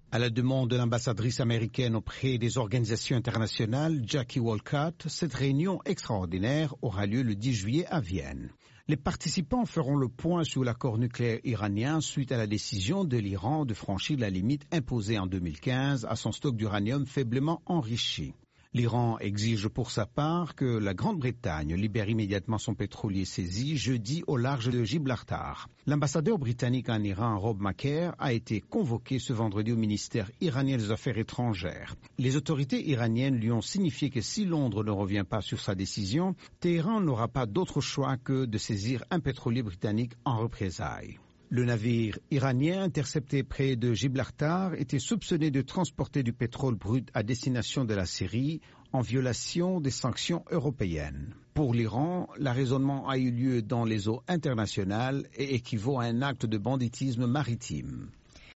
À la demande de l'ambassadrice américaine auprès des organisations internationales, Jackie Wolcott, cette réunion extraordinaire aura lieu le 10 juillet à Vienne. Les participants feront le point sur l'accord nucléaire iranien suite à la décision de l'Iran de franchir la limite imposée en 2015 à son stock d'uranium faiblement enrichi. L'Iran exige pour sa part que la Grande-Bretagne libère immédiatement son pétrolier saisi jeudi au large de Gibraltar. L'ambassadeur britannique en Iran, Rob Macaire, a été convoqué ce vendredi au ministère iranien des Affaires étrangères. Les autorités iraniennes lui ont signifié que si Londres ne revient pas sur sa décision, Téhéran n'aura pas d'autre choix que de saisir un pétrolier britannique en représailles. Le navire iranien intercepté près de Gibraltar était soupçonné de transporter du pétrole brut à destination de la Syrie en violation des sanctions européennes. Pour l'Iran, l'arraisonnement a eu lieu dans les eaux internationales et équivaut à un acte de banditisme maritime.